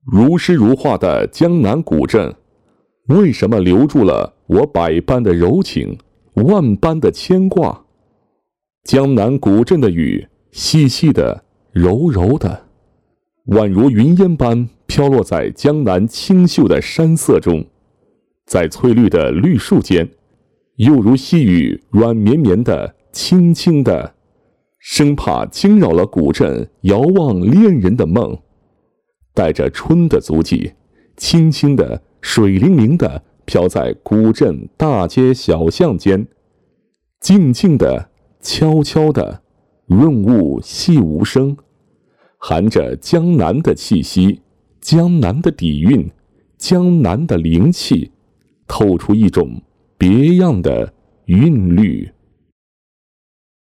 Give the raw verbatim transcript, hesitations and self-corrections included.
如诗如画的江南古镇，为什么留住了我百般的柔情，万般的牵挂？江南古镇的雨，细细的，柔柔的，宛如云烟般飘落在江南清秀的山色中，在翠绿的绿树间，又如细雨软绵绵的，轻轻的，生怕惊扰了古镇遥望恋人的梦。带着春的足迹，轻轻的，水灵灵的飘在古镇大街小巷间，静静的，悄悄的，润物细无声，含着江南的气息，江南的底蕴，江南的灵气，透出一种别样的韵律。